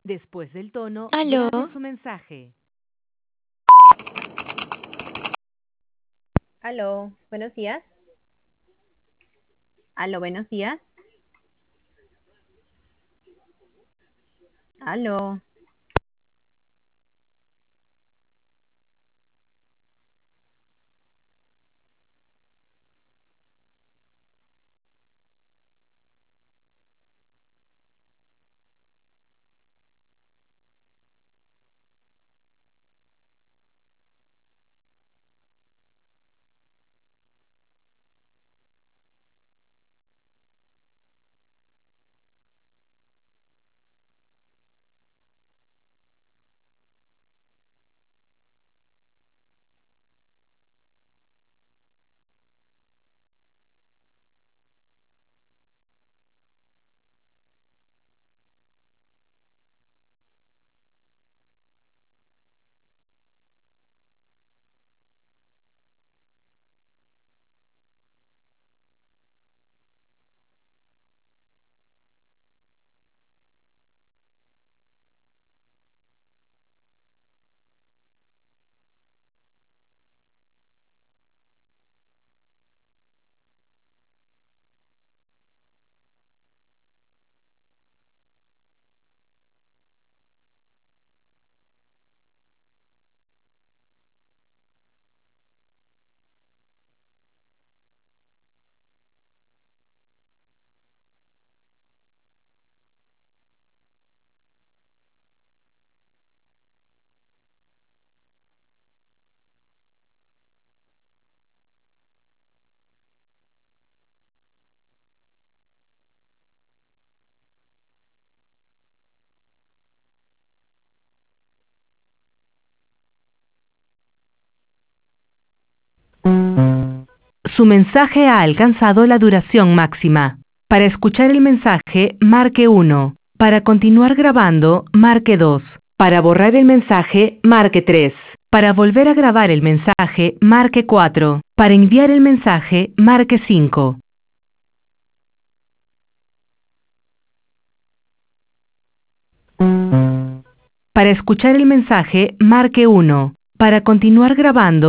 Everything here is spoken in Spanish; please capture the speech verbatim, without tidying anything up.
Después del tono, Aló. grabe su mensaje. Aló, buenos días. Aló, buenos días. Aló. Su mensaje ha alcanzado la duración máxima. Para escuchar el mensaje, marque uno. Para continuar grabando, marque dos. Para borrar el mensaje, marque tres. Para volver a grabar el mensaje, marque cuatro. Para enviar el mensaje, marque cinco. Para escuchar el mensaje, marque uno. Para continuar grabando,